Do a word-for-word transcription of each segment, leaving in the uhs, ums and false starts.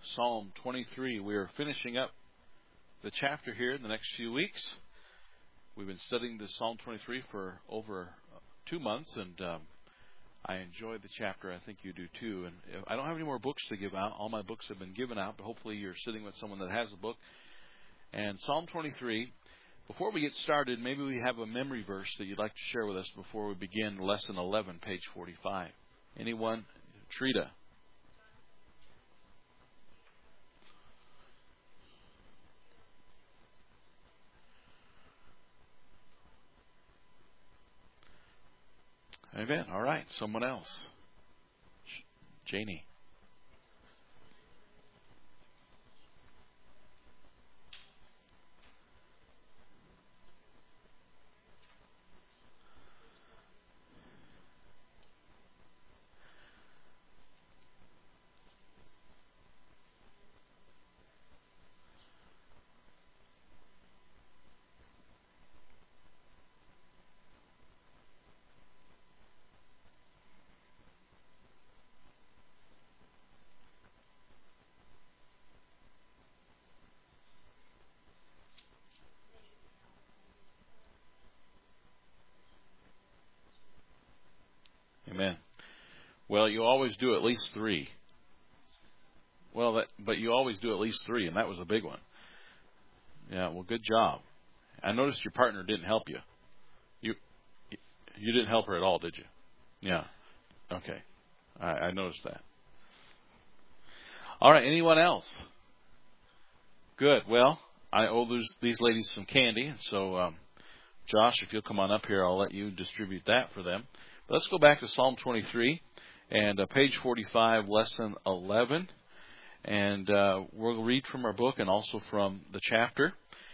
Psalm twenty-three. We are finishing up the chapter here in the next few weeks. We've been studying this Psalm twenty-three for over two months, and um, I enjoy the chapter. I think you do too. And if, I don't have any more books to give out. All my books have been given out, but hopefully you're sitting with someone that has a book. And Psalm twenty-three, before we get started, maybe we have a memory verse that you'd like to share with us before we begin lesson eleven, page forty-five. Anyone? Trita. Amen. All right. Someone else. Janie. Amen. Well, you always do at least three. Well, that, but you always do at least three, and that was a big one. Yeah, well, good job. I noticed your partner didn't help you. You you didn't help her at all, did you? Yeah. Okay. I, I noticed that. All right, anyone else? Good. Well, I owe these, these ladies some candy, so um, Josh, if you'll come on up here, I'll let you distribute that for them. But let's go back to Psalm twenty-three and uh, page forty-five, lesson eleven. And uh, we'll read from our book and also from the chapter.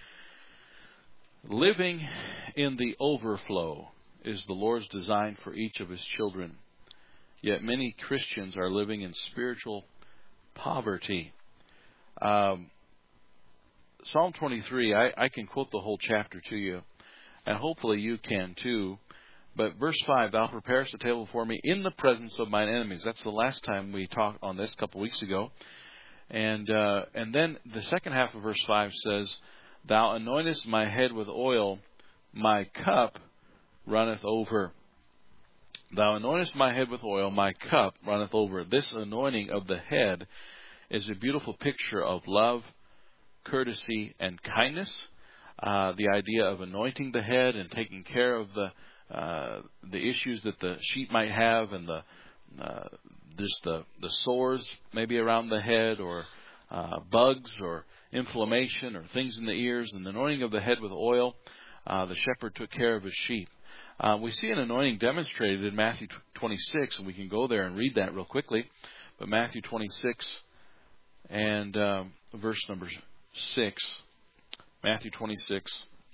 Living in the overflow is the Lord's design for each of His children. Yet many Christians are living in spiritual poverty. Um, Psalm twenty-three, I, I can quote the whole chapter to you, and hopefully you can too. But verse five, thou preparest a table before me in the presence of mine enemies. That's the last time we talked on this a couple weeks ago. And uh, and then the second half of verse five says, thou anointest my head with oil, my cup runneth over. Thou anointest my head with oil, my cup runneth over. This anointing of the head is a beautiful picture of love, courtesy, and kindness. Uh, the idea of anointing the head and taking care of the uh, the issues that the sheep might have, and the uh, just the, the sores maybe around the head, or uh, bugs, or inflammation, or things in the ears, and the anointing of the head with oil. Uh, the shepherd took care of his sheep. Uh, we see an anointing demonstrated in Matthew twenty-six, and we can go there and read that real quickly. But Matthew twenty-six and um, verse number six. Matthew twenty-six.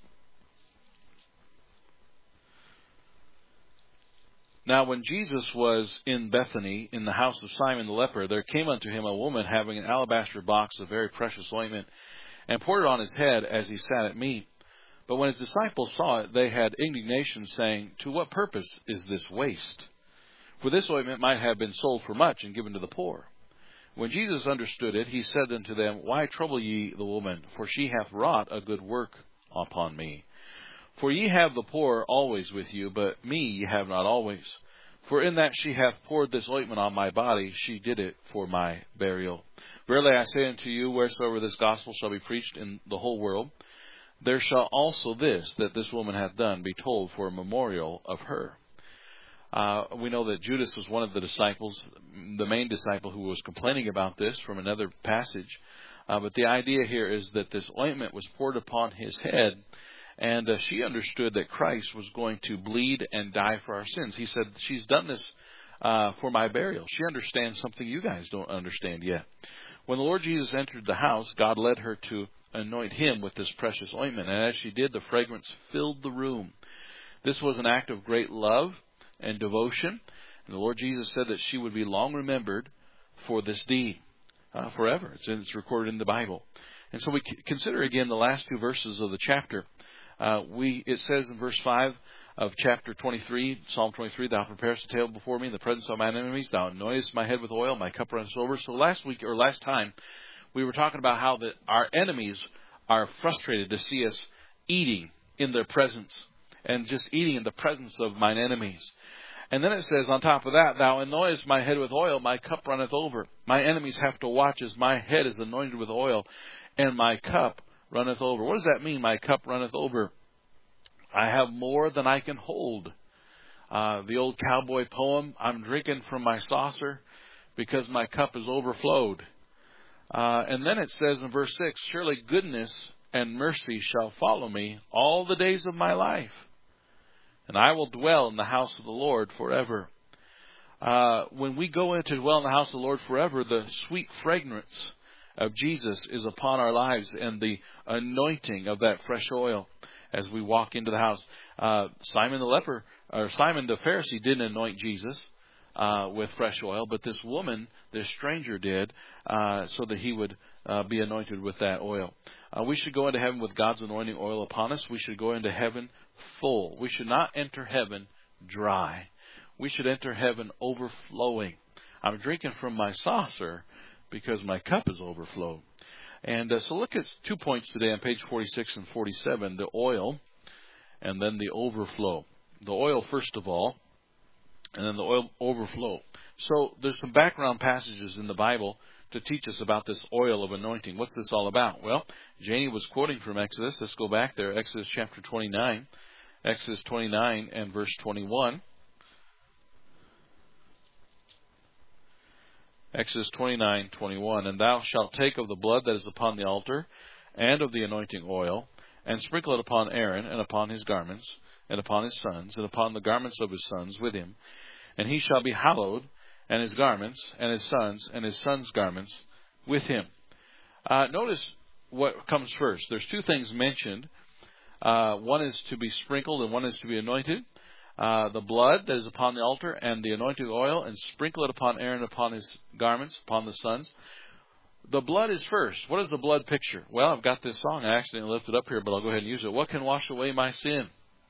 Now when Jesus was in Bethany, in the house of Simon the leper, there came unto him a woman having an alabaster box of very precious ointment, and poured it on his head as he sat at meat. But when his disciples saw it, they had indignation, saying, to what purpose is this waste? For this ointment might have been sold for much and given to the poor. When Jesus understood it, he said unto them, why trouble ye the woman? For she hath wrought a good work upon me. For ye have the poor always with you, but me ye have not always. For in that she hath poured this ointment on my body, she did it for my burial. Verily I say unto you, wheresoever this gospel shall be preached in the whole world, there shall also this, that this woman hath done, be told for a memorial of her. Uh, we know that Judas was one of the disciples, the main disciple who was complaining about this from another passage. Uh, but the idea here is that this ointment was poured upon his head, and uh, she understood that Christ was going to bleed and die for our sins. He said, she's done this uh, for my burial. She understands something you guys don't understand yet. When the Lord Jesus entered the house, God led her to anoint him with this precious ointment. And as she did, the fragrance filled the room. This was an act of great love and devotion. And the Lord Jesus said that she would be long remembered for this deed uh, forever. It's, it's recorded in the Bible. And so we consider again the last two verses of the chapter. Uh, we it says in verse five of chapter twenty-three, Psalm twenty-three, thou preparest a table before me in the presence of mine enemies. Thou anointest my head with oil, my cup runneth over. So last week, or last time, we were talking about how that our enemies are frustrated to see us eating in their presence and just eating in the presence of mine enemies. And then it says on top of that, thou anointest my head with oil, my cup runneth over. My enemies have to watch as my head is anointed with oil and my cup runneth over. What does that mean, my cup runneth over? I have more than I can hold. Uh, the old cowboy poem, I'm drinking from my saucer because my cup is overflowed. Uh, and then it says in verse six, surely goodness and mercy shall follow me all the days of my life, and I will dwell in the house of the Lord forever. Uh, when we go in to dwell in the house of the Lord forever, the sweet fragrance of Jesus is upon our lives and the anointing of that fresh oil as we walk into the house. Uh, Simon the leper, or Simon the Pharisee didn't anoint Jesus uh, with fresh oil, but this woman, this stranger did, uh, so that he would uh, be anointed with that oil. Uh, we should go into heaven with God's anointing oil upon us. We should go into heaven full. We should not enter heaven dry. We should enter heaven overflowing. I'm drinking from my saucer because my cup is overflowed. And uh, so look at two points today on page forty-six and forty-seven, the oil and then the overflow. The oil first of all, and then the oil overflow. So there's some background passages in the Bible to teach us about this oil of anointing. What's this all about? Well, Janie was quoting from Exodus. Let's go back there. Exodus chapter twenty-nine. Exodus twenty-nine and verse twenty-one. Exodus twenty-nine, twenty-one. And thou shalt take of the blood that is upon the altar, and of the anointing oil, and sprinkle it upon Aaron, and upon his garments, and upon his sons, and upon the garments of his sons with him. And he shall be hallowed, and his garments, and his sons, and his sons' garments with him. Uh, notice what comes first. There's two things mentioned. Uh, one is to be sprinkled, and one is to be anointed. Uh, the blood that is upon the altar and the anointing oil, and sprinkle it upon Aaron, upon his garments, upon the sons. The blood is first. What is the blood picture? Well, I've got this song. I accidentally left it up here, but I'll go ahead and use it. What can wash away my sin?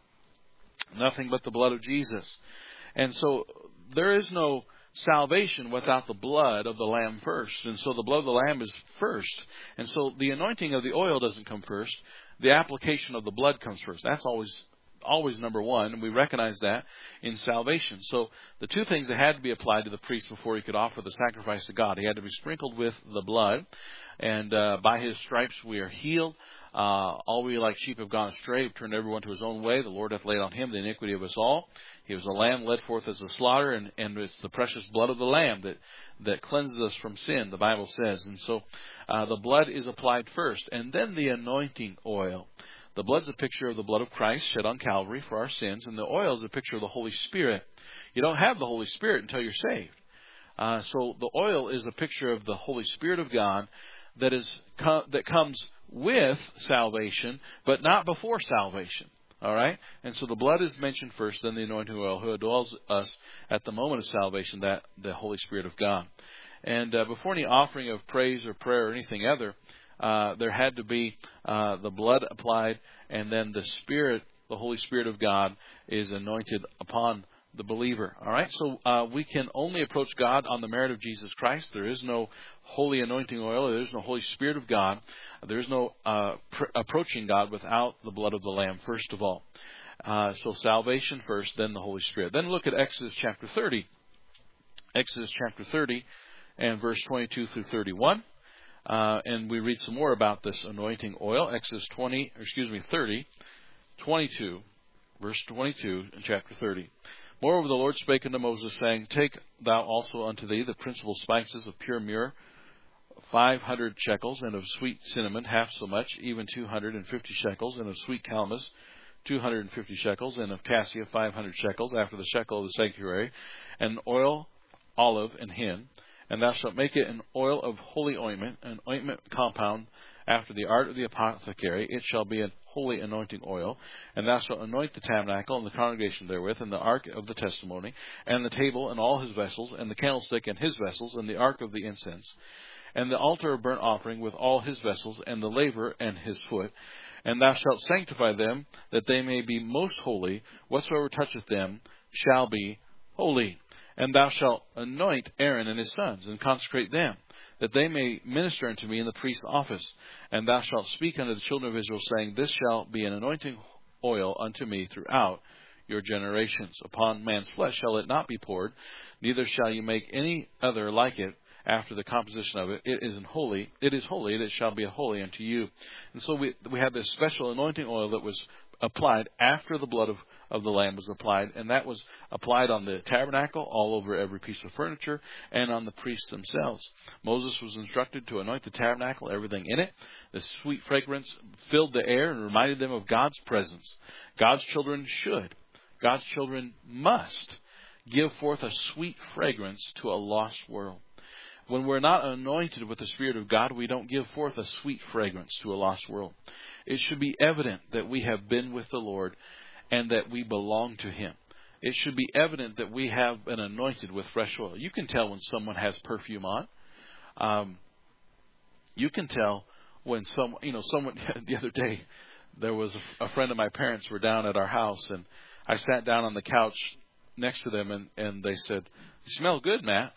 Nothing but the blood of Jesus. And so there is no salvation without the blood of the Lamb first. And so the blood of the Lamb is first. And so the anointing of the oil doesn't come first. The application of the blood comes first. That's always always number one, and we recognize that in salvation. So the two things that had to be applied to the priest before he could offer the sacrifice to God. He had to be sprinkled with the blood, and uh, by his stripes we are healed. Uh, all we like sheep have gone astray, have turned everyone to his own way. The Lord hath laid on him the iniquity of us all. He was a lamb led forth as a slaughter, and, and it's the precious blood of the Lamb that, that cleanses us from sin, the Bible says. And so uh, the blood is applied first, and then the anointing oil. The blood's a picture of the blood of Christ shed on Calvary for our sins, and the oil is a picture of the Holy Spirit. You don't have the Holy Spirit until you're saved. Uh, so the oil is a picture of the Holy Spirit of God that is com- that comes with salvation, but not before salvation. All right? And so the blood is mentioned first, then the anointing oil, who dwells us at the moment of salvation, that the Holy Spirit of God. And uh, before any offering of praise or prayer or anything other, Uh, there had to be uh, the blood applied, and then the Spirit, the Holy Spirit of God, is anointed upon the believer. All right, so uh, we can only approach God on the merit of Jesus Christ. There is no holy anointing oil. There is no Holy Spirit of God. There is no uh, pr- approaching God without the blood of the Lamb, first of all. Uh, so salvation first, then the Holy Spirit. Then look at Exodus chapter thirty. Exodus chapter thirty and verse twenty-two through thirty-one. Uh, and we read some more about this anointing oil. Exodus twenty, or excuse me, thirty, twenty-two, verse twenty-two in chapter thirty. Moreover, the Lord spake unto Moses, saying, Take thou also unto thee the principal spices of pure myrrh, five hundred shekels, and of sweet cinnamon half so much, even two hundred and fifty shekels, and of sweet calamus two hundred and fifty shekels, and of cassia five hundred shekels, after the shekel of the sanctuary, and oil, olive, and hin. And thou shalt make it an oil of holy ointment, an ointment compound after the art of the apothecary. It shall be a holy anointing oil. And thou shalt anoint the tabernacle and the congregation therewith, and the ark of the testimony, and the table and all his vessels, and the candlestick and his vessels, and the ark of the incense, and the altar of burnt offering with all his vessels, and the laver and his foot. And thou shalt sanctify them, that they may be most holy. Whatsoever toucheth them shall be holy. And thou shalt anoint Aaron and his sons, and consecrate them, that they may minister unto me in the priest's office. And thou shalt speak unto the children of Israel, saying, This shall be an anointing oil unto me throughout your generations. Upon man's flesh shall it not be poured, neither shall you make any other like it after the composition of it. It is holy, it is holy, and it shall be holy unto you. And so we we have this special anointing oil that was applied after the blood of, of the Lamb was applied, and that was applied on the tabernacle, all over every piece of furniture, and on the priests themselves. Moses was instructed to anoint the tabernacle, everything in it. The sweet fragrance filled the air and reminded them of God's presence. God's children should, God's children must give forth a sweet fragrance to a lost world. When we're not anointed with the Spirit of God, we don't give forth a sweet fragrance to a lost world. It should be evident that we have been with the Lord and that we belong to Him. It should be evident that we have been anointed with fresh oil. You can tell when someone has perfume on. Um, you can tell when someone, you know, someone, the other day, there was a, a friend of my parents were down at our house, and I sat down on the couch next to them, and, and they said, "You smell good, Matt."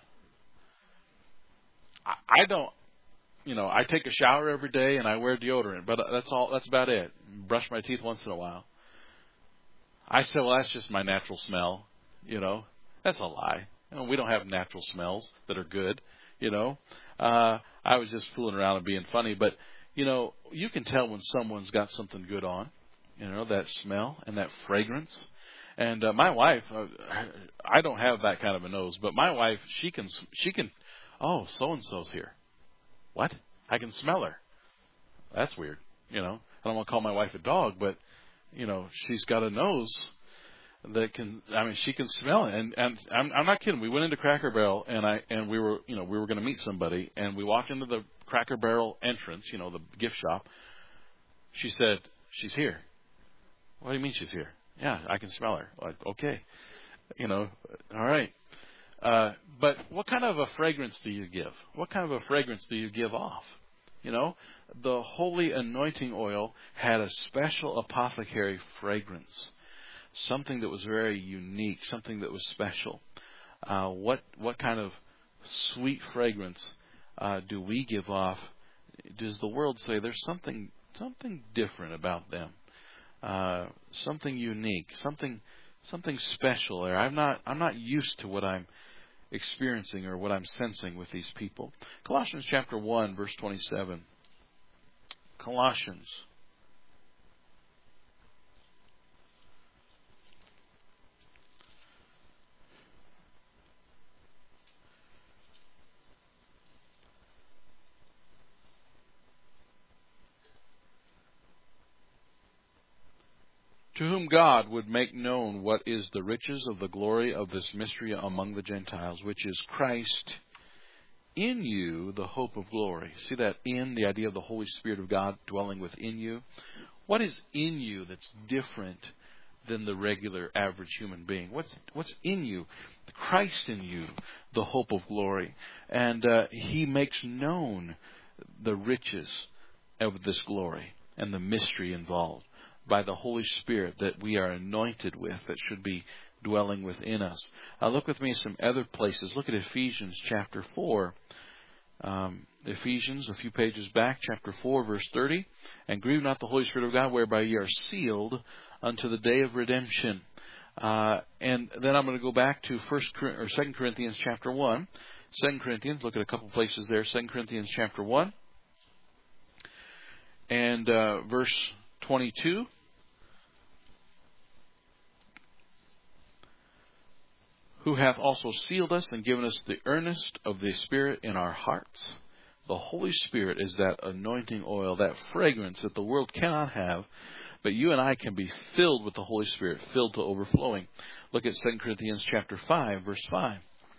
I, I don't, you know, I take a shower every day and I wear deodorant, but that's all, that's about it. Brush my teeth once in a while. I said, well, that's just my natural smell, you know. That's a lie. You know, we don't have natural smells that are good, you know. Uh, I was just fooling around and being funny, but, you know, you can tell when someone's got something good on, you know, that smell and that fragrance. And uh, my wife, uh, I don't have that kind of a nose, but my wife, she can, she can, oh, so-and-so's here. What? I can smell her. That's weird, you know. I don't want to call my wife a dog, but, you know, she's got a nose that can, I mean, she can smell it. And, and I'm, I'm not kidding. We went into Cracker Barrel, and I, and we were, you know, we were going to meet somebody, and we walked into the Cracker Barrel entrance, you know, the gift shop. She said, she's here. What do you mean she's here? Yeah, I can smell her. Like, okay. You know, all right. Uh, but what kind of a fragrance do you give? What kind of a fragrance do you give off? You know, the holy anointing oil had a special apothecary fragrance, something that was very unique, something that was special. Uh, what what kind of sweet fragrance uh, do we give off? Does the world say there's something something different about them, uh, something unique, something something special there? I'm not I'm not used to what I'm experiencing or what I'm sensing with these people. Colossians chapter one, verse twenty-seven. Colossians. To whom God would make known what is the riches of the glory of this mystery among the Gentiles, which is Christ in you, the hope of glory. See that in, the idea of the Holy Spirit of God dwelling within you? What is in you that's different than the regular average human being? What's what's in you? Christ in you, the hope of glory. And uh, He makes known the riches of this glory and the mystery involved by the Holy Spirit that we are anointed with, that should be dwelling within us. Uh, look with me at some other places. Look at Ephesians chapter four. Um, Ephesians, a few pages back, chapter four, verse thirty. And grieve not the Holy Spirit of God, whereby ye are sealed unto the day of redemption. Uh, and then I'm going to go back to First or Second Corinthians chapter one. Second Corinthians, look at a couple places there. Second Corinthians chapter one and uh, verse twenty-two. Who hath also sealed us and given us the earnest of the Spirit in our hearts. The Holy Spirit is that anointing oil, that fragrance that the world cannot have, but you and I can be filled with the Holy Spirit, filled to overflowing. Look at Second Corinthians chapter five, verse five.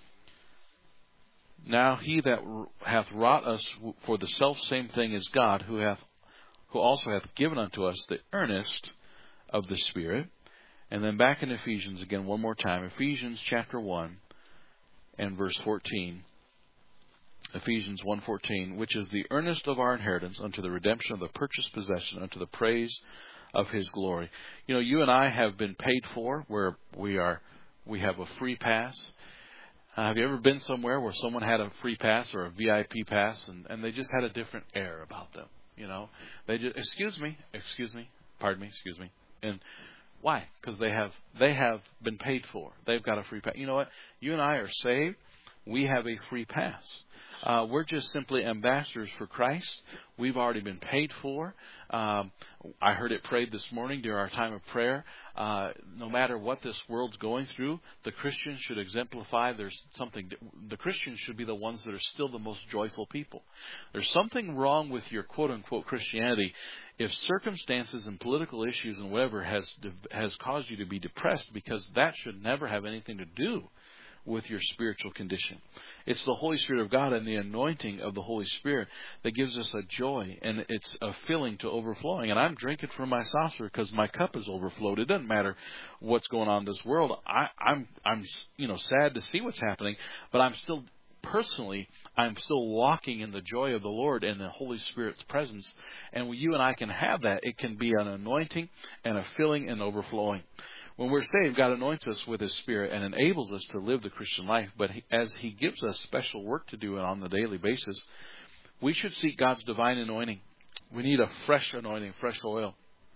Now he that hath wrought us for the selfsame thing is God, who hath who also hath given unto us the earnest of the Spirit. And then back in Ephesians again one more time. Ephesians chapter one and verse fourteen. Ephesians one fourteen, which is the earnest of our inheritance unto the redemption of the purchased possession, unto the praise of His glory. You know, you and I have been paid for, where we are, we have a free pass. Uh, have you ever been somewhere where someone had a free pass or a V I P pass, and, and they just had a different air about them? You know, they just, excuse me, excuse me, pardon me, excuse me. And why? Because they have they have been paid for. They've got a free pass. You know what? You and I are saved. We have a free pass. Uh, we're just simply ambassadors for Christ. We've already been paid for. Um, I heard it prayed this morning during our time of prayer. Uh, no matter what this world's going through, the Christians should exemplify. There's something. The Christians should be the ones that are still the most joyful people. There's something wrong with your quote unquote Christianity if circumstances and political issues and whatever has has caused you to be depressed, because that should never have anything to do with your spiritual condition. It's the Holy Spirit of God and the anointing of the Holy Spirit that gives us a joy, and it's a filling to overflowing. And I'm drinking from my saucer because my cup is overflowed. It doesn't matter what's going on in this world. I, I'm, I'm, you know, sad to see what's happening, but I'm still personally, I'm still walking in the joy of the Lord and the Holy Spirit's presence. And you and I can have that. It can be an anointing and a filling and overflowing. When we're saved, God anoints us with His Spirit and enables us to live the Christian life. But he, as He gives us special work to do on a daily basis, we should seek God's divine anointing. We need a fresh anointing, fresh oil.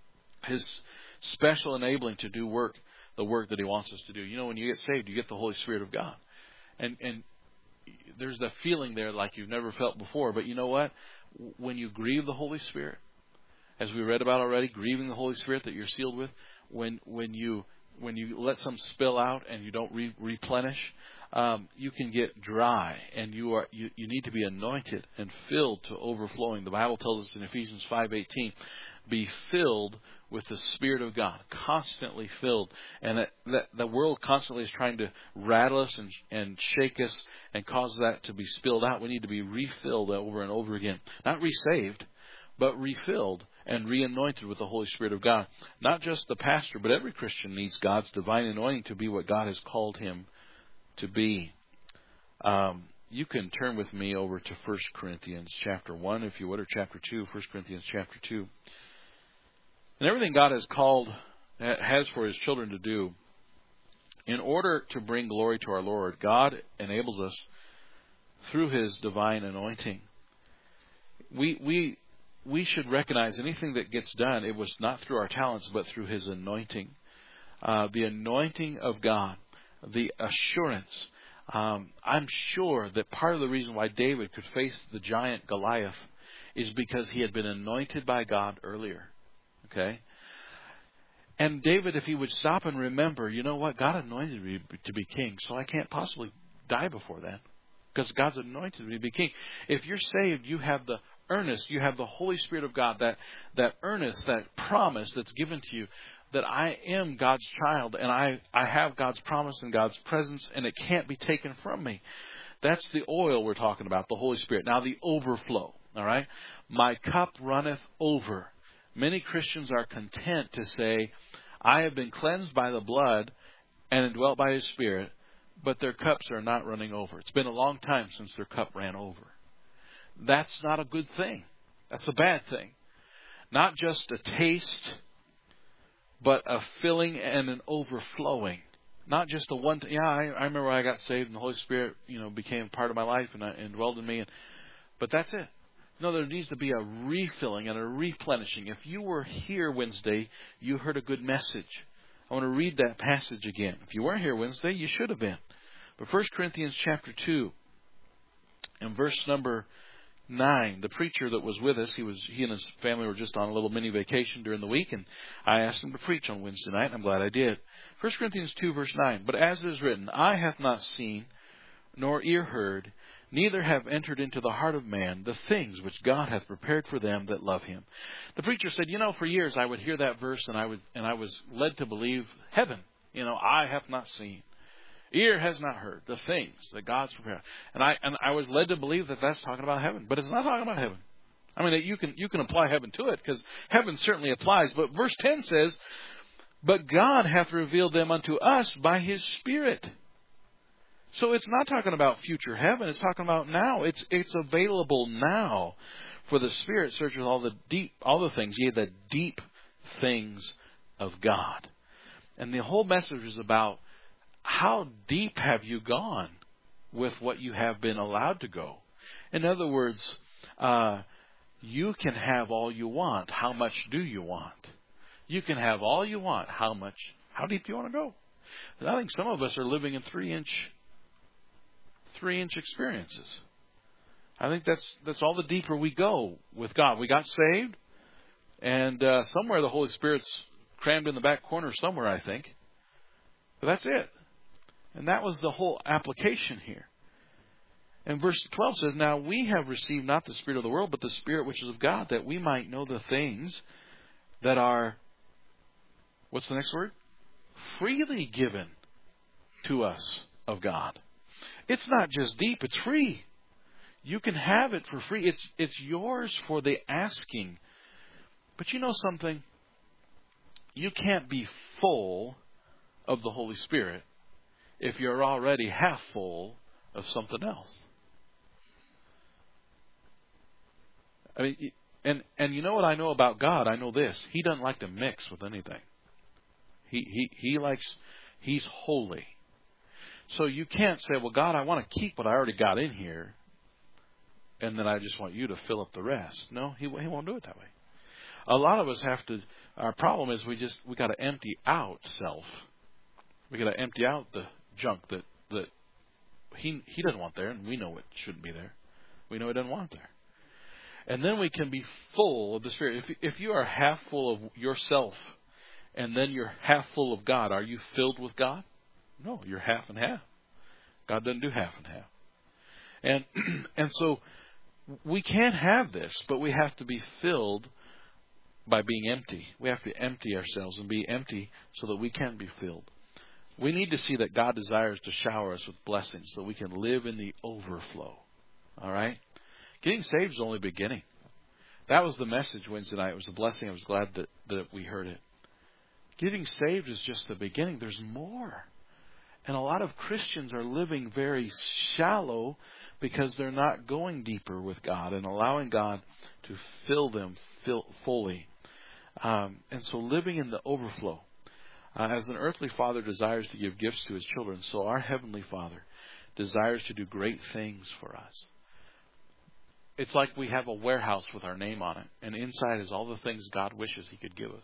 His special enabling to do work, the work that He wants us to do. You know, when you get saved, you get the Holy Spirit of God. And, and there's the feeling there like you've never felt before. But you know what? When you grieve the Holy Spirit, as we read about already, grieving the Holy Spirit that you're sealed with, when when you when you let some spill out and you don't re- replenish, um, you can get dry, and you are you, you need to be anointed and filled to overflowing. The Bible tells us in Ephesians five eighteen, be filled with the Spirit of God, constantly filled. And that, that the world constantly is trying to rattle us and, and shake us and cause that to be spilled out. We need to be refilled over and over again. Not resaved, but refilled and re-anointed with the Holy Spirit of God. Not just the pastor, but every Christian needs God's divine anointing to be what God has called him to be. Um, you can turn with me over to First Corinthians chapter one, if you would, or chapter two, First Corinthians chapter two. And everything God has called, has for His children to do, in order to bring glory to our Lord, God enables us through His divine anointing. We we we should recognize anything that gets done, it was not through our talents, but through His anointing. Uh, the anointing of God, the assurance. Um, I'm sure that part of the reason why David could face the giant Goliath is because he had been anointed by God earlier. Okay? And David, if he would stop and remember, you know what? God anointed me to be king, so I can't possibly die before that, because God's anointed me to be king. If you're saved, you have the earnest, you have the Holy Spirit of God, that, that earnest, that promise that's given to you, that I am God's child, and I, I have God's promise and God's presence, and it can't be taken from me. That's the oil we're talking about, the Holy Spirit. Now the overflow, all right? My cup runneth over. Many Christians are content to say, I have been cleansed by the blood and indwelt by His Spirit, but their cups are not running over. It's been a long time since their cup ran over. That's not a good thing. That's a bad thing. Not just a taste, but a filling and an overflowing. Not just a one. T- yeah, I, I remember when I got saved and the Holy Spirit, you know, became part of my life and, and dwelled in me. And, but that's it. No, there needs to be a refilling and a replenishing. If you were here Wednesday, you heard a good message. I want to read that passage again. If you weren't here Wednesday, you should have been. But First Corinthians chapter two, and verse number nine, the preacher that was with us, he was he and his family were just on a little mini vacation during the week, and I asked him to preach on Wednesday night, and I'm glad I did. First Corinthians two, verse nine, but as it is written, eye hath not seen, nor ear heard, neither have entered into the heart of man the things which God hath prepared for them that love Him. The preacher said, you know, for years I would hear that verse, and I would and I was led to believe heaven. You know, eye hath not seen, ear has not heard the things that God's prepared. And I and I was led to believe that that's talking about heaven, but it's not talking about heaven. I mean, you can you can apply heaven to it, because heaven certainly applies. But verse ten says, but God hath revealed them unto us by His Spirit. So it's not talking about future heaven. It's talking about now. It's it's available now. For the Spirit searches all the deep, all the things, yea, the deep things of God. And the whole message is about, how deep have you gone with what you have been allowed to go. In other words, uh, you can have all you want. How much do you want? You can have all you want. How much? How deep do you want to go? And I think some of us are living in three-inch, three-inch experiences. I think that's that's all the deeper we go with God. We got saved, and uh, somewhere the Holy Spirit's crammed in the back corner somewhere, I think. But that's it. And that was the whole application here. And verse twelve says, now we have received not the spirit of the world, but the Spirit which is of God, that we might know the things that are, what's the next word? Freely given to us of God. It's not just deep, it's free. You can have it for free. It's it's yours for the asking. But you know something? You can't be full of the Holy Spirit if you're already half full of something else. I mean, and and you know what I know about God? I know this. He doesn't like to mix with anything. He he he likes, he's holy. So you can't say, well, God, I want to keep what I already got in here, and then I just want you to fill up the rest. No, he he won't do it that way. A lot of us have to. Our problem is we just we got to empty out self. We got to empty out the junk that that he he doesn't want there, and we know it shouldn't be there. We know he doesn't want it there. And then we can be full of the Spirit. If if you are half full of yourself, and then you're half full of God, are you filled with God? No, you're half and half. God doesn't do half and half. And and so we can't have this, but we have to be filled by being empty. We have to empty ourselves and be empty so that we can be filled. We need to see that God desires to shower us with blessings so we can live in the overflow. All right? Getting saved is only beginning. That was the message Wednesday night. It was a blessing. I was glad that, that we heard it. Getting saved is just the beginning. There's more. And a lot of Christians are living very shallow because they're not going deeper with God and allowing God to fill them fill, fully. Um, and so living in the overflow. Uh, as an earthly father desires to give gifts to his children, so our heavenly Father desires to do great things for us. It's like we have a warehouse with our name on it, and inside is all the things God wishes he could give us.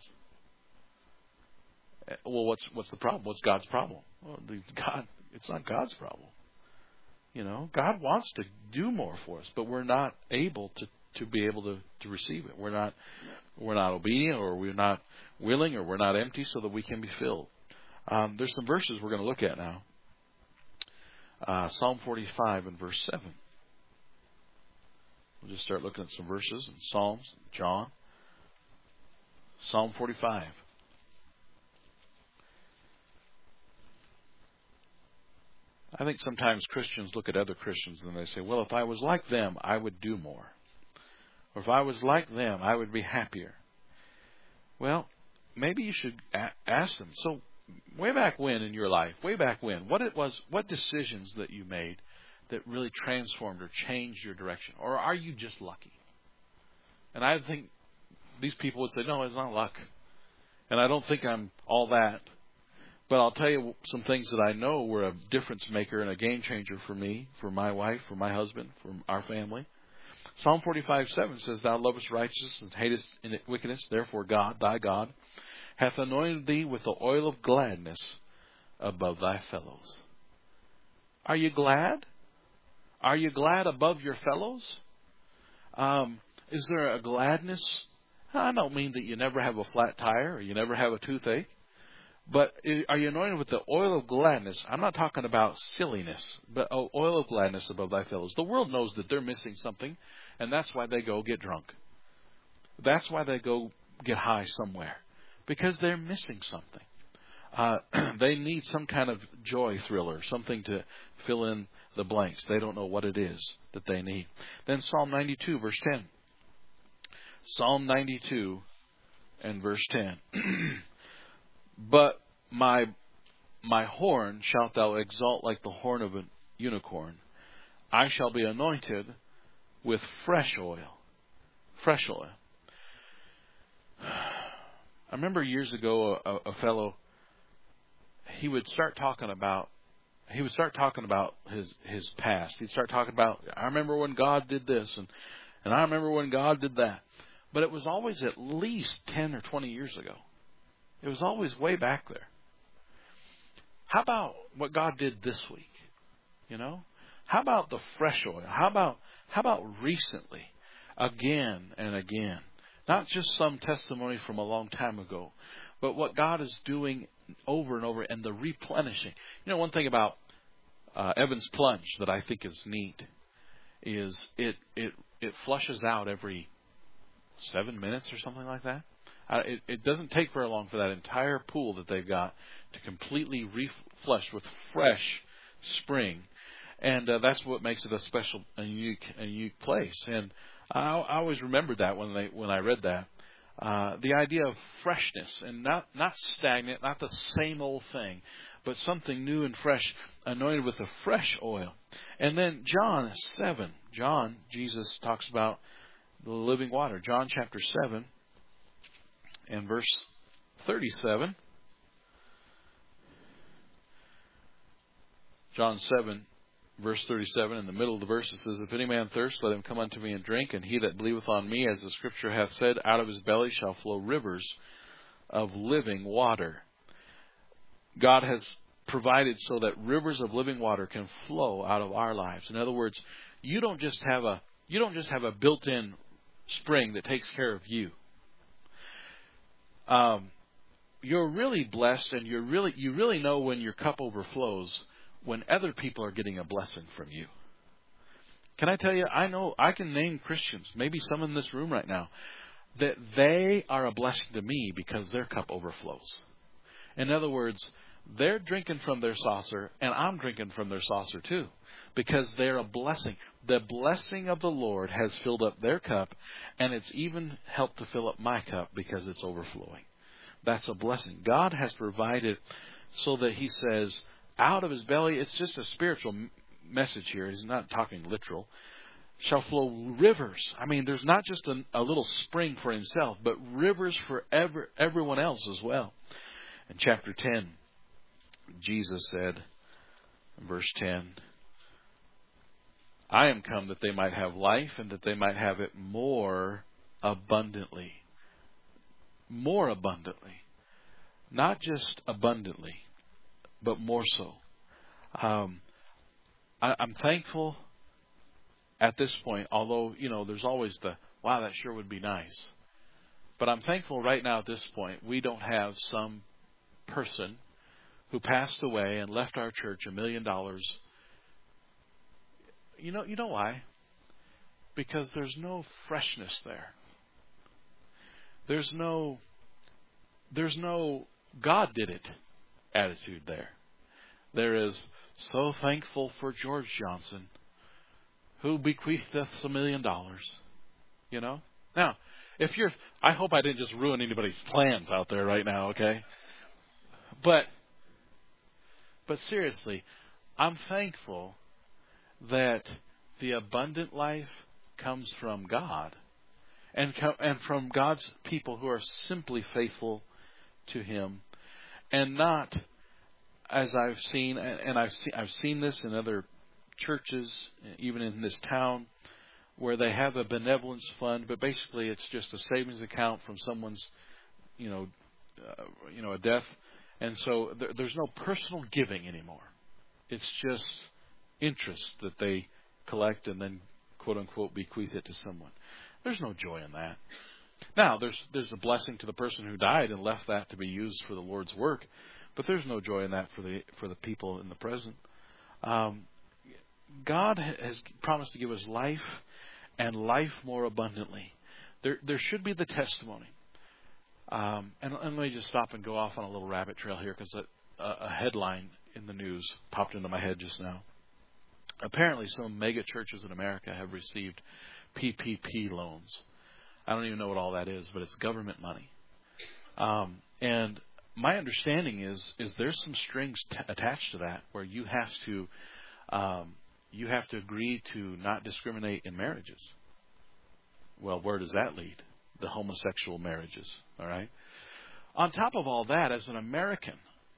Well, what's what's the problem? What's God's problem? Well, God, it's not God's problem. You know, God wants to do more for us, but we're not able to, to be able to, to receive it. We're not we're not obedient, or we're not willing, or we're not empty, so that we can be filled. Um, there's some verses we're going to look at now. Uh, Psalm forty-five and verse seven. We'll just start looking at some verses in Psalms, John. Psalm forty-five. I think sometimes Christians look at other Christians and they say, well, if I was like them, I would do more. Or if I was like them, I would be happier. Well, maybe you should a- ask them. So way back when in your life, way back when, what it was, what decisions that you made that really transformed or changed your direction? Or are you just lucky? And I think these people would say, no, it's not luck. And I don't think I'm all that. But I'll tell you some things that I know were a difference maker and a game changer for me, for my wife, for my husband, for our family. Psalm forty-five seven says, thou lovest righteousness and hatest wickedness. Therefore God, thy God, hath anointed thee with the oil of gladness above thy fellows. Are you glad? Are you glad above your fellows? Um, is there a gladness? I don't mean that you never have a flat tire or you never have a toothache. But are you anointed with the oil of gladness? I'm not talking about silliness, but oil of gladness above thy fellows. The world knows that they're missing something, and that's why they go get drunk. That's why they go get high somewhere, because they're missing something. Uh, they need some kind of joy thriller, something to fill in the blanks. They don't know what it is that they need. Then Psalm ninety-two, verse ten. Psalm ninety-two and verse ten. But my my horn shalt thou exalt like the horn of a unicorn. I shall be anointed with fresh oil. Fresh oil. I remember years ago a, a fellow, he would start talking about he would start talking about his his past. He'd start talking about, I remember when God did this, and and I remember when God did that. But it was always at least ten or twenty years ago. It was always way back there. How about what God did this week? You know? How about the fresh oil? How about how about recently? Again and again. Not just some testimony from a long time ago, but what God is doing over and over, and the replenishing. You know, one thing about uh, Evans Plunge that I think is neat is it it it flushes out every seven minutes or something like that. Uh, it, it doesn't take very long for that entire pool that they've got to completely reflush with fresh spring, and uh, that's what makes it a special, a unique, a unique place. And I, I always remembered that when they when I read that. Uh, the idea of freshness and not, not stagnant, not the same old thing, but something new and fresh, anointed with a fresh oil. And then John seven. John, Jesus talks about the living water. John chapter seven and verse thirty-seven. John seven, verse thirty-seven, in the middle of the verse it says, If any man thirst, let him come unto me and drink, and he that believeth on me, as the scripture hath said, out of his belly shall flow rivers of living water. God has provided so that rivers of living water can flow out of our lives. In other words, you don't just have a you don't just have a built-in spring that takes care of you. Um, you're really blessed, and you're really you really know when your cup overflows when other people are getting a blessing from you. Can I tell you, I know I can name Christians, maybe some in this room right now, that they are a blessing to me because their cup overflows. In other words, they're drinking from their saucer, and I'm drinking from their saucer too, because they're a blessing. The blessing of the Lord has filled up their cup, and it's even helped to fill up my cup because it's overflowing. That's a blessing. God has provided so that He says, out of his belly, it's just a spiritual message here. He's not talking literal. Shall flow rivers. I mean, there's not just a, a little spring for himself, but rivers for ever, everyone else as well. In chapter ten, Jesus said, in verse ten, I am come that they might have life and that they might have it more abundantly. More abundantly. Not just abundantly, but more so. Um, I, I'm thankful at this point, although, you know, there's always the, wow, that sure would be nice. But I'm thankful right now at this point, we don't have some person who passed away and left our church a million dollars. You know, you know why? Because there's no freshness there. There's no, there's no God did it attitude there. There is, so thankful for George Johnson, who bequeathed us a million dollars. You know? Now, if you're, I hope I didn't just ruin anybody's plans out there right now, okay? But, but seriously, I'm thankful that the abundant life comes from God, and and from God's people who are simply faithful to Him, and not, as I've seen, and I've seen, I've seen this in other churches, even in this town, where they have a benevolence fund, but basically it's just a savings account from someone's, you know, uh, you know, a death, and so there, there's no personal giving anymore. It's just interest that they collect and then, quote unquote, bequeath it to someone. There's no joy in that. Now, there's there's a blessing to the person who died and left that to be used for the Lord's work, but there's no joy in that for the for the people in the present. Um, God has promised to give us life, and life more abundantly. There there should be the testimony. Um, and, and let me just stop and go off on a little rabbit trail here, because a, a headline in the news popped into my head just now. Apparently, some mega churches in America have received P P P loans. I don't even know what all that is, but it's government money. Um, and my understanding is is there's some strings t- attached to that, where you have to um, you have to agree to not discriminate in marriages. Well, where does that lead? The homosexual marriages. All right. On top of all that, as an American,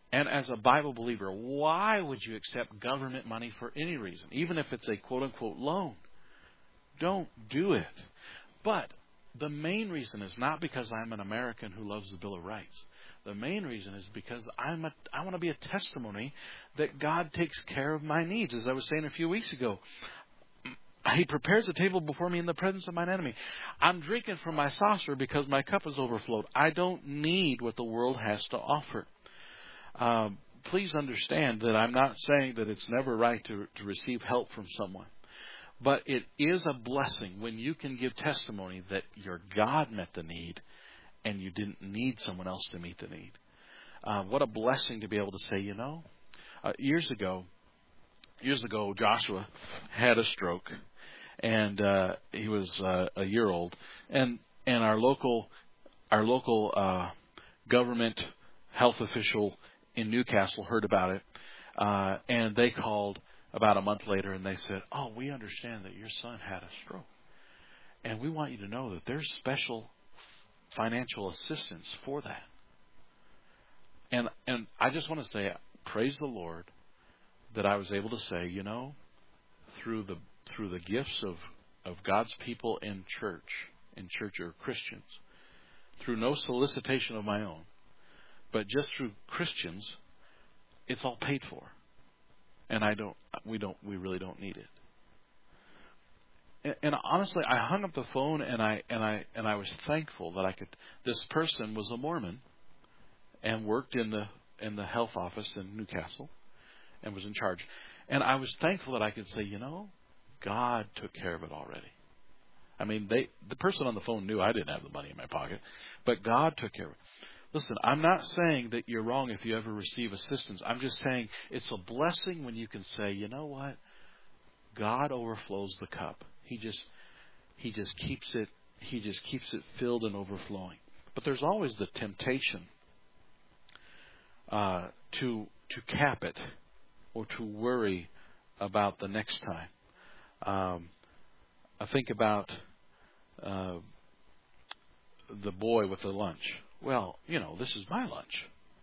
And as a Bible believer, why would you accept government money for any reason, even if it's a quote-unquote loan? Don't do it. But the main reason is not because I'm an American who loves the Bill of Rights. The main reason is because I'm a, I want to be a testimony that God takes care of my needs. As I was saying a few weeks ago, He prepares a table before me in the presence of mine enemy. I'm drinking from my saucer because my cup is overflowed. I don't need what the world has to offer. Um, please understand that I'm not saying that it's never right to, to receive help from someone. But it is a blessing when you can give testimony that your God met the need and you didn't need someone else to meet the need. Uh, what a blessing to be able to say, you know, uh, years ago, years ago, Joshua had a stroke, and uh, he was uh, a year old, and and our local our local uh, government health official in Newcastle heard about it, uh, and they called about a month later, and they said, "Oh, we understand that your son had a stroke, and we want you to know that there's special financial assistance for that." And and I just want to say, praise the Lord that I was able to say, you know, through the through the gifts of, of God's people in church, in church or Christians, through no solicitation of my own, but just through Christians, it's all paid for. And I don't, we don't, we really don't need it. And, and honestly, I hung up the phone and I and I and I was thankful that I could. This person was a Mormon and worked in the in the health office in Newcastle and was in charge. And I was thankful that I could say, you know, God took care of it already. I mean, they the person on the phone knew I didn't have the money in my pocket, but God took care of it. Listen, I'm not saying that you're wrong if you ever receive assistance. I'm just saying it's a blessing when you can say, you know what? God overflows the cup. He just he just keeps it he just keeps it filled and overflowing. But there's always the temptation uh, to to cap it or to worry about the next time. Um, I think about uh, the boy with the lunch. Well, you know, this is my lunch.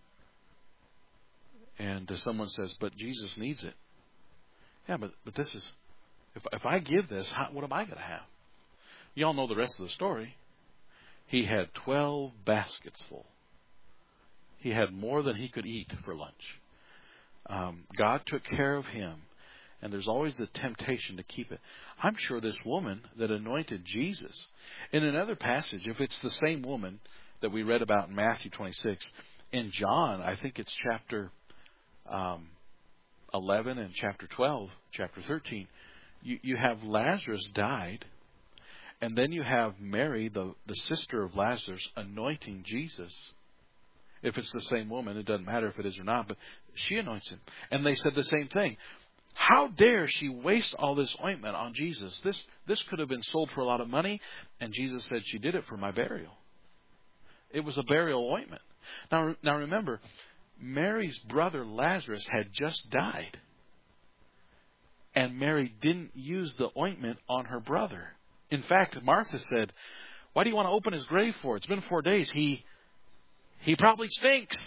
And uh, someone says, but Jesus needs it. Yeah, but, but this is, if, if I give this, how, what am I going to have? You all know the rest of the story. He had twelve baskets full. He had more than he could eat for lunch. Um, God took care of him. And there's always the temptation to keep it. I'm sure this woman that anointed Jesus, in another passage, if it's the same woman that we read about in Matthew twenty-six, in John, I think it's chapter um, eleven and chapter twelve, chapter thirteen, you, you have Lazarus died, and then you have Mary, the, the sister of Lazarus, anointing Jesus. If it's the same woman, it doesn't matter if it is or not, but she anoints him. And they said the same thing. How dare she waste all this ointment on Jesus? This this could have been sold for a lot of money, and Jesus said she did it for my burial. It was a burial ointment. Now, now remember, Mary's brother Lazarus had just died, and Mary didn't use the ointment on her brother. In fact, Martha said, "Why do you want to open his grave for? It's been four days. He he probably stinks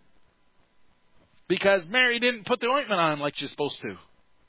because Mary didn't put the ointment on him like she's supposed to."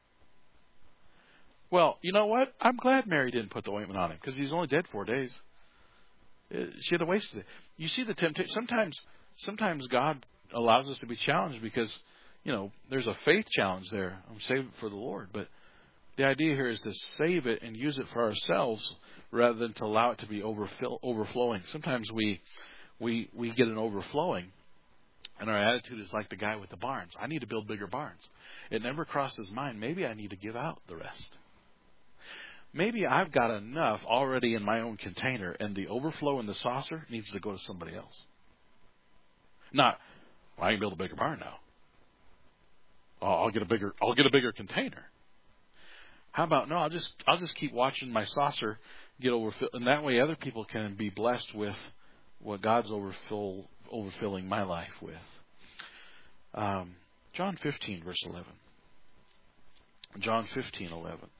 Well, you know what? I'm glad Mary didn't put the ointment on him because he's only dead four days. She had wasted it. You see the temptation. Sometimes, sometimes God allows us to be challenged because, you know, there's a faith challenge there. I'm saving it for the Lord. But the idea here is to save it and use it for ourselves rather than to allow it to be overfill, overflowing. Sometimes we, we, we get an overflowing. And our attitude is like the guy with the barns. I need to build bigger barns. It never crossed his mind, maybe I need to give out the rest. Maybe I've got enough already in my own container, and the overflow in the saucer needs to go to somebody else. Not, well, I can build a bigger barn now. Oh, I'll get a bigger, I'll get a bigger container. How about no? I'll just, I'll just keep watching my saucer get overfilled, and that way other people can be blessed with what God's overfill, overfilling my life with. Um, John fifteen, verse eleven. John fifteen, eleven.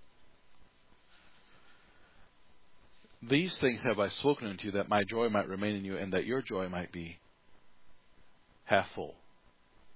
These things have I spoken unto you, that my joy might remain in you, and that your joy might be half full.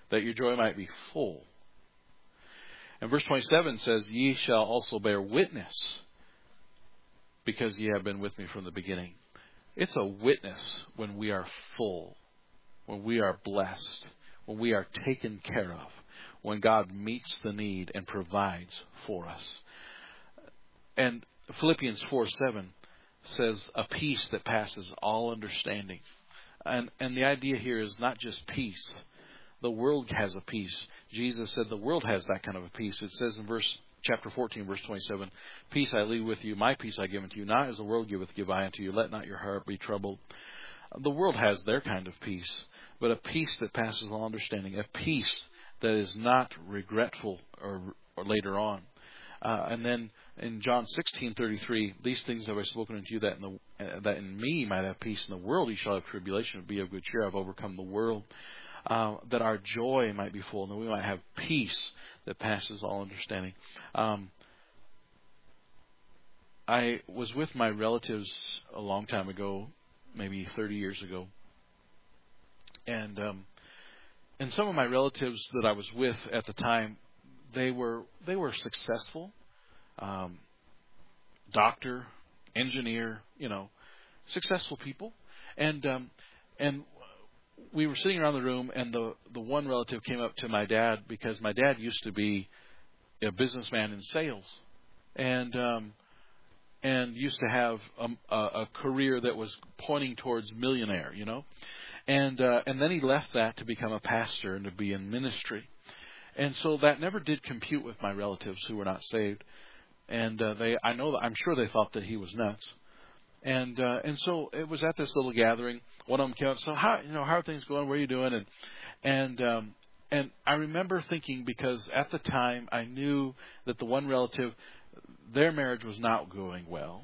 that your joy might be full. And verse twenty-seven says, ye shall also bear witness, because ye have been with me from the beginning. It's a witness when we are full, when we are blessed, when we are taken care of, when God meets the need and provides for us. And Philippians four seven says, a peace that passes all understanding. And, and the idea here is not just peace. The world has a peace. Jesus said the world has that kind of a peace. It says in verse chapter fourteen, verse twenty-seven, peace I leave with you, my peace I give unto you, not as the world giveth, give I unto you. Let not your heart be troubled. The world has their kind of peace, but a peace that passes all understanding, a peace that is not regretful or, or later on. Uh, and then in John sixteen thirty-three, these things have I spoken unto you, that in the uh, that in me you might have peace. In the world you shall have tribulation, but be of good cheer. I've overcome the world. Uh, that our joy might be full, and that we might have peace that passes all understanding. Um, I was with my relatives a long time ago, maybe thirty years ago, and um, and some of my relatives that I was with at the time, they were they were successful, um, doctor, engineer, you know, successful people, and um, and. we were sitting around the room, and the, the one relative came up to my dad, because my dad used to be a businessman in sales, and um, and used to have a, a career that was pointing towards millionaire, you know, and uh, and then he left that to become a pastor and to be in ministry, and so that never did compute with my relatives who were not saved, and uh, they I know that I'm sure they thought that he was nuts. And uh, and so it was at this little gathering. One of them came up. So how you know how are things going? What are you doing? And and um, and I remember thinking, because at the time I knew that the one relative, their marriage was not going well,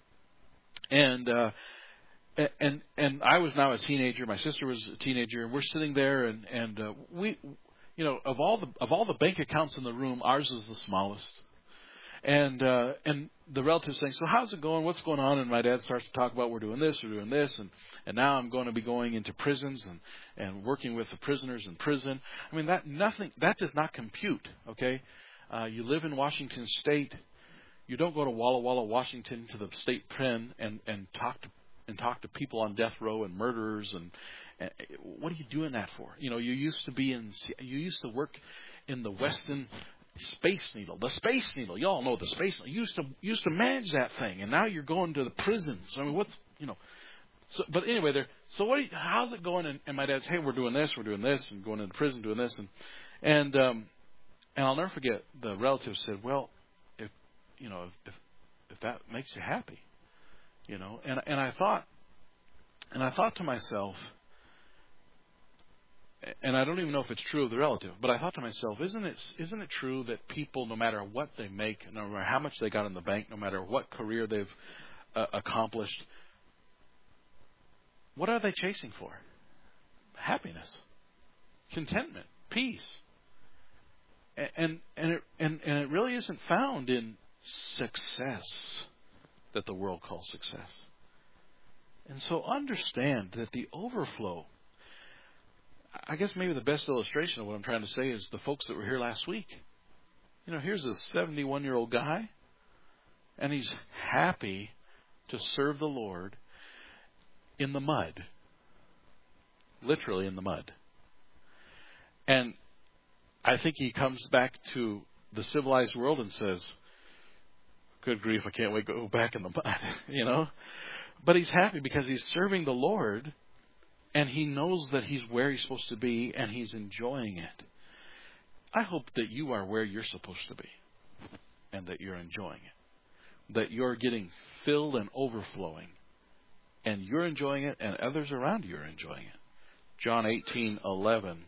and uh, and and I was now a teenager. My sister was a teenager, and we're sitting there, and and uh, we, you know, of all the of all the bank accounts in the room, ours is the smallest. And uh, and the relatives saying, so how's it going? What's going on? And my dad starts to talk about, we're doing this, we're doing this, and, and now I'm going to be going into prisons and, and working with the prisoners in prison. I mean, that nothing that does not compute. Okay, uh, you live in Washington State. You don't go to Walla Walla, Washington, to the state pen and, and talk to and talk to people on death row and murderers. And, and what are you doing that for? You know, you used to be in you used to work in the Weston Space Needle, the Space Needle. Y'all know the Space Needle. You used to used to manage that thing, and now you're going to the prisons. I mean, what's you know? So, but anyway, there. So what? Are you, how's it going? And, and my dad's, hey, we're doing this, we're doing this, and going into prison, doing this, and and um, and I'll never forget. The relative said, well, if you know, if if that makes you happy, you know, and and I thought, and I thought to myself. And I don't even know if it's true of the relative, but I thought to myself, isn't it isn't it true that people, no matter what they make, no matter how much they got in the bank, no matter what career they've uh, accomplished, what are they chasing for? Happiness, contentment, peace, and and it, and and it really isn't found in success that the world calls success. And so understand that the overflow. I guess maybe the best illustration of what I'm trying to say is the folks that were here last week. You know, here's a seventy-one-year-old guy, and he's happy to serve the Lord in the mud. Literally in the mud. And I think he comes back to the civilized world and says, good grief, I can't wait to go back in the mud, you know. But he's happy because he's serving the Lord. And he knows that he's where he's supposed to be, and he's enjoying it. I hope that you are where you're supposed to be, and that you're enjoying it. That you're getting filled and overflowing, and you're enjoying it, and others around you are enjoying it. John eighteen eleven,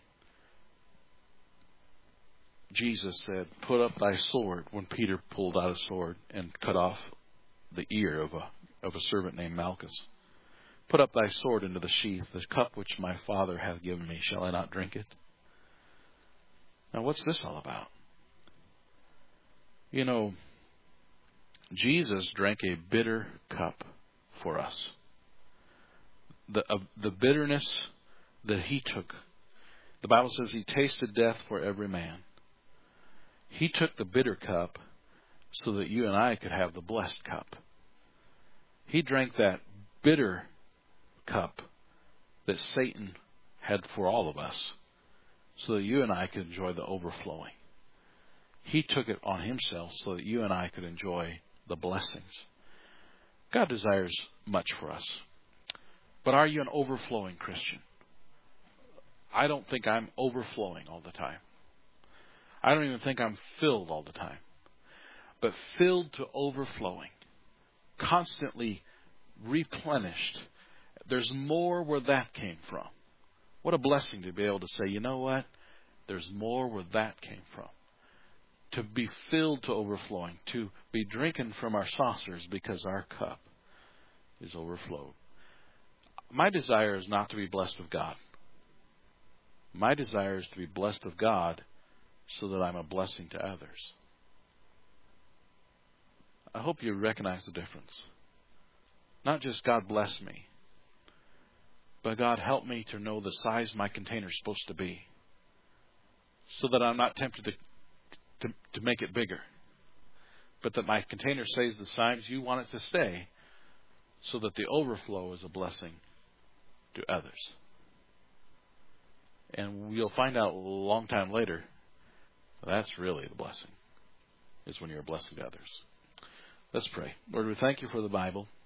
Jesus said, put up thy sword, when Peter pulled out a sword and cut off the ear of a of a servant named Malchus. Put up thy sword into the sheath. The cup which my Father hath given me, shall I not drink it? Now, what's this all about? You know, Jesus drank a bitter cup for us. The uh, the bitterness that he took, The Bible says He tasted death for every man. He took the bitter cup so that you and I could have the blessed cup. He drank that bitter cup that Satan had for all of us so that you and I could enjoy the overflowing. He took it on Himself so that you and I could enjoy the blessings. God desires much for us. But are you an overflowing Christian? I don't think I'm overflowing all the time. I don't even think I'm filled all the time. But filled to overflowing. Constantly replenished. There's more where that came from. What a blessing to be able to say, you know what? There's more where that came from. To be filled to overflowing. To be drinking from our saucers because our cup is overflowed. My desire is not to be blessed of God. My desire is to be blessed of God so that I'm a blessing to others. I hope you recognize the difference. Not just God bless me, but God help me to know the size my container is supposed to be so that I'm not tempted to, to, to make it bigger, but that my container stays the size you want it to stay so that the overflow is a blessing to others. And we'll find out a long time later, that's really the blessing, is when you're a blessing to others. Let's pray. Lord, we thank you for the Bible.